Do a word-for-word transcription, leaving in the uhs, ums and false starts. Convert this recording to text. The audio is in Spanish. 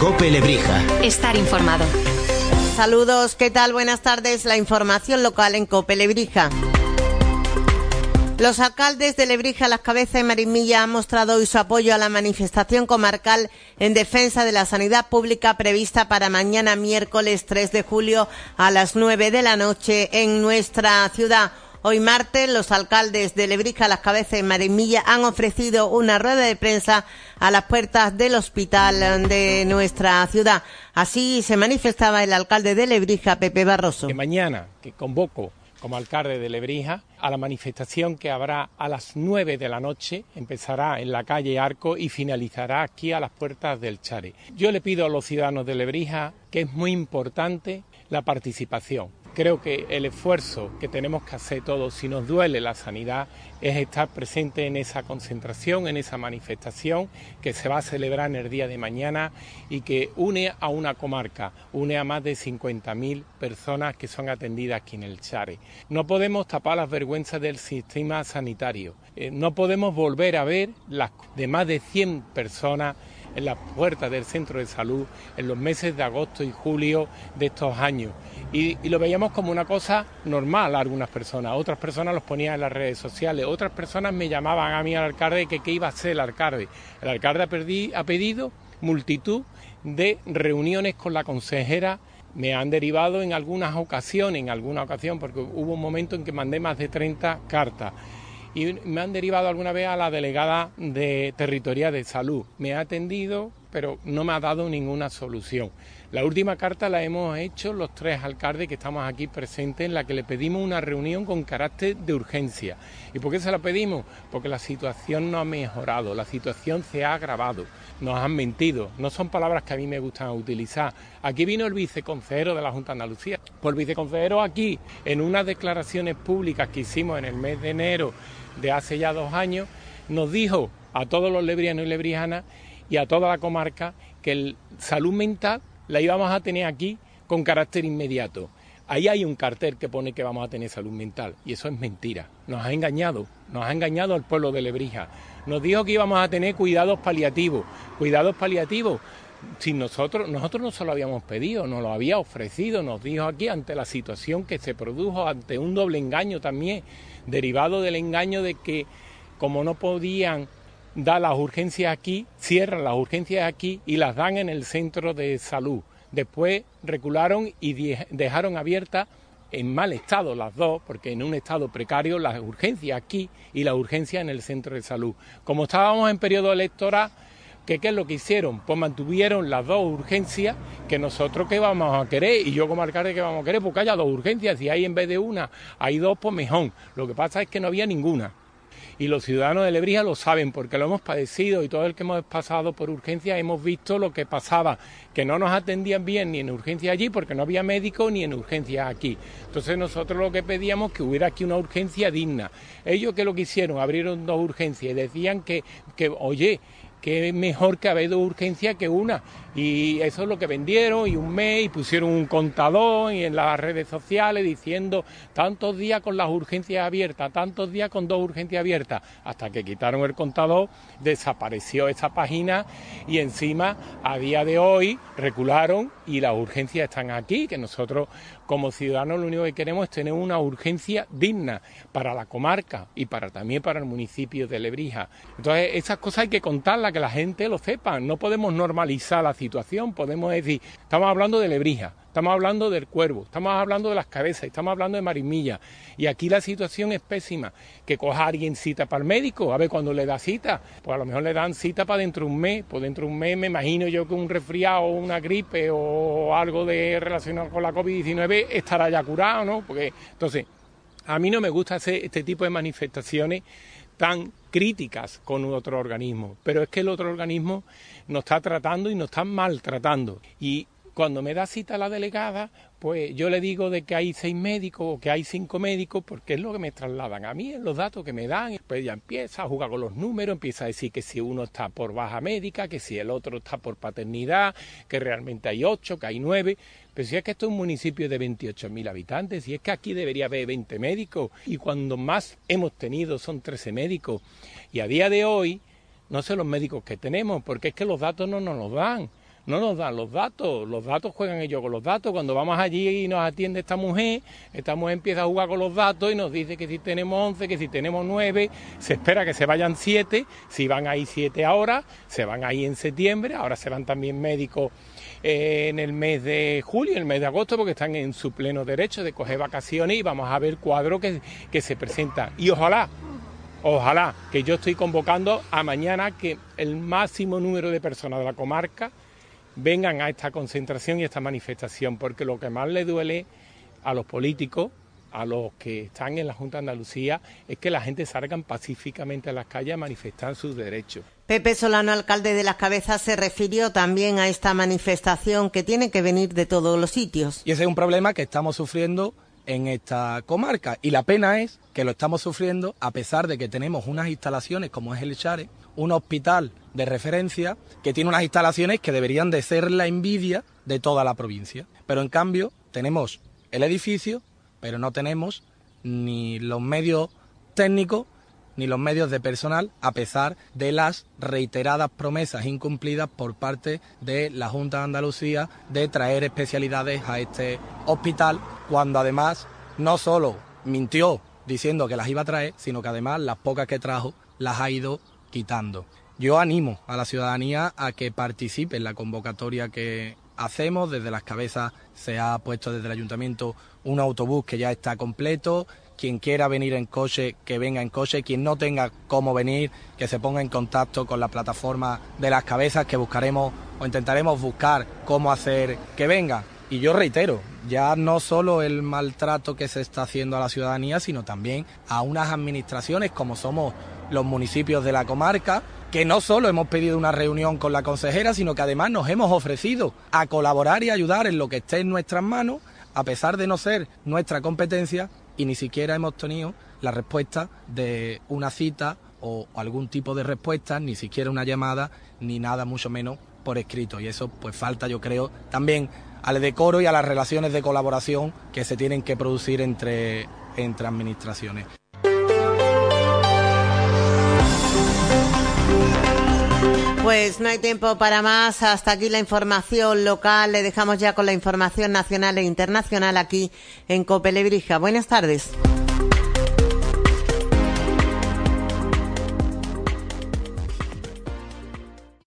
COPE Lebrija. Estar informado. Saludos, ¿qué tal? Buenas tardes. La información local en COPE Lebrija. Los alcaldes de Lebrija, Las Cabezas y Marismilla han mostrado hoy su apoyo a la manifestación comarcal en defensa de la sanidad pública prevista para mañana miércoles tres de julio a las nueve de la noche en nuestra ciudad. Hoy martes, los alcaldes de Lebrija, Las Cabezas y Marismilla han ofrecido una rueda de prensa a las puertas del hospital de nuestra ciudad. Así se manifestaba el alcalde de Lebrija, Pepe Barroso. Que mañana, que convoco como alcalde de Lebrija a la manifestación que habrá a las nueve de la noche, empezará en la calle Arco y finalizará aquí a las puertas del Chare. Yo le pido a los ciudadanos de Lebrija que es muy importante la participación. Creo que el esfuerzo que tenemos que hacer todos, si nos duele la sanidad, es estar presente en esa concentración, en esa manifestación que se va a celebrar en el día de mañana y que une a una comarca, une a más de cincuenta mil personas que son atendidas aquí en el Chare. No podemos tapar las vergüenzas del sistema sanitario, eh, no podemos volver a ver las de más de cien personas en las puertas del centro de salud en los meses de agosto y julio de estos años. Y, y lo veíamos como una cosa normal a algunas personas, otras personas los ponían en las redes sociales, otras personas me llamaban a mí al alcalde que qué iba a hacer el alcalde. El alcalde ha, perdi, ha pedido multitud de reuniones con la consejera. Me han derivado en algunas ocasiones, en alguna ocasión, porque hubo un momento en que mandé más de treinta cartas. Y me han derivado alguna vez a la delegada de territorial de salud. Me ha atendido, pero no me ha dado ninguna solución. La última carta la hemos hecho los tres alcaldes que estamos aquí presentes, en la que le pedimos una reunión con carácter de urgencia. ¿Y por qué se la pedimos? Porque la situación no ha mejorado, la situación se ha agravado. Nos han mentido, no son palabras que a mí me gustan utilizar. Aquí vino el viceconsejero de la Junta de Andalucía. Pues el viceconsejero aquí, en unas declaraciones públicas que hicimos en el mes de enero de hace ya dos años, nos dijo a todos los lebrianos y lebrijanas y a toda la comarca que el salud mental la íbamos a tener aquí con carácter inmediato. Ahí hay un cartel que pone que vamos a tener salud mental y eso es mentira. Nos ha engañado, nos ha engañado al pueblo de Lebrija. Nos dijo que íbamos a tener cuidados paliativos. Cuidados paliativos, si nosotros, nosotros no se lo habíamos pedido, nos lo había ofrecido, nos dijo aquí ante la situación que se produjo, ante un doble engaño también, derivado del engaño de que como no podían dar las urgencias aquí, cierran las urgencias aquí y las dan en el centro de salud. Después recularon y dejaron abiertas en mal estado las dos, porque en un estado precario las urgencias aquí y las urgencias en el centro de salud. Como estábamos en periodo electoral, ¿qué, qué es lo que hicieron? Pues mantuvieron las dos urgencias, que nosotros qué vamos a querer, y yo como alcalde qué vamos a querer, porque haya dos urgencias, si hay en vez de una, hay dos, pues mejor. Lo que pasa es que no había ninguna. Y los ciudadanos de Lebrija lo saben porque lo hemos padecido y todo el que hemos pasado por urgencias hemos visto lo que pasaba, que no nos atendían bien ni en urgencia allí porque no había médico ni en urgencias aquí. Entonces nosotros lo que pedíamos que hubiera aquí una urgencia digna. Ellos que lo que hicieron, abrieron dos urgencias y decían que, que oye, que es mejor que haber dos urgencias que una. Y eso es lo que vendieron, y un mes, y pusieron un contador y en las redes sociales diciendo tantos días con las urgencias abiertas, tantos días con dos urgencias abiertas, hasta que quitaron el contador, desapareció esa página y encima a día de hoy recularon y las urgencias están aquí, que nosotros como ciudadanos lo único que queremos es tener una urgencia digna para la comarca y para también para el municipio de Lebrija. Entonces esas cosas hay que contarlas, que la gente lo sepa, no podemos normalizar la situación, podemos decir, estamos hablando de Lebrija, estamos hablando del Cuervo, estamos hablando de Las Cabezas, estamos hablando de Marismilla, y aquí la situación es pésima, que coja a alguien cita para el médico, a ver cuándo le da cita, pues a lo mejor le dan cita para dentro de un mes, pues dentro de un mes me imagino yo que un resfriado o una gripe o algo de relacionado con la COVID diecinueve estará ya curado, ¿no? Porque entonces, a mí no me gusta hacer este tipo de manifestaciones tan críticas con otro organismo, pero es que el otro organismo nos está tratando y nos está maltratando. Y cuando me da cita la delegada, pues yo le digo de que hay seis médicos o que hay cinco médicos, porque es lo que me trasladan a mí, es los datos que me dan. Pues ella empieza a jugar con los números, empieza a decir que si uno está por baja médica, que si el otro está por paternidad, que realmente hay ocho, que hay nueve. Pero si es que esto es un municipio de veintiocho mil habitantes, si es que aquí debería haber veinte médicos, y cuando más hemos tenido son trece médicos. Y a día de hoy, no sé los médicos que tenemos, porque es que los datos no nos los dan. no nos dan los datos, los datos juegan ellos con los datos. Cuando vamos allí y nos atiende esta mujer, esta mujer empieza a jugar con los datos y nos dice que si tenemos once, que si tenemos nueve, se espera que se vayan siete, si van ahí siete ahora, se van ahí en septiembre, ahora se van también médicos eh, en el mes de julio, en el mes de agosto, porque están en su pleno derecho de coger vacaciones y vamos a ver cuadros que, que se presentan. Y ojalá, ojalá, que yo estoy convocando a mañana que el máximo número de personas de la comarca vengan a esta concentración y a esta manifestación, porque lo que más le duele a los políticos, a los que están en la Junta de Andalucía, es que la gente salga pacíficamente a las calles a manifestar sus derechos. Pepe Solano, alcalde de Las Cabezas, se refirió también a esta manifestación que tiene que venir de todos los sitios. Y ese es un problema que estamos sufriendo en esta comarca, y la pena es que lo estamos sufriendo a pesar de que tenemos unas instalaciones como es el Share, un hospital de referencia que tiene unas instalaciones que deberían de ser la envidia de toda la provincia. Pero en cambio tenemos el edificio, pero no tenemos ni los medios técnicos ni los medios de personal, a pesar de las reiteradas promesas incumplidas por parte de la Junta de Andalucía de traer especialidades a este hospital, cuando además no solo mintió diciendo que las iba a traer, sino que además las pocas que trajo las ha ido quitando. Yo animo a la ciudadanía a que participe en la convocatoria que hacemos. Desde Las Cabezas se ha puesto desde el ayuntamiento un autobús que ya está completo. Quien quiera venir en coche, que venga en coche. Quien no tenga cómo venir, que se ponga en contacto con la plataforma de Las Cabezas, que buscaremos o intentaremos buscar cómo hacer que venga. Y yo reitero, ya no solo el maltrato que se está haciendo a la ciudadanía, sino también a unas administraciones como somos los municipios de la comarca, que no solo hemos pedido una reunión con la consejera, sino que además nos hemos ofrecido a colaborar y ayudar en lo que esté en nuestras manos, a pesar de no ser nuestra competencia, y ni siquiera hemos tenido la respuesta de una cita o algún tipo de respuesta, ni siquiera una llamada, ni nada mucho menos por escrito. Y eso pues falta, yo creo, también al decoro y a las relaciones de colaboración que se tienen que producir entre, entre administraciones. Pues no hay tiempo para más. Hasta aquí la información local. Le dejamos ya con la información nacional e internacional aquí en COPE Lebrija. Buenas tardes.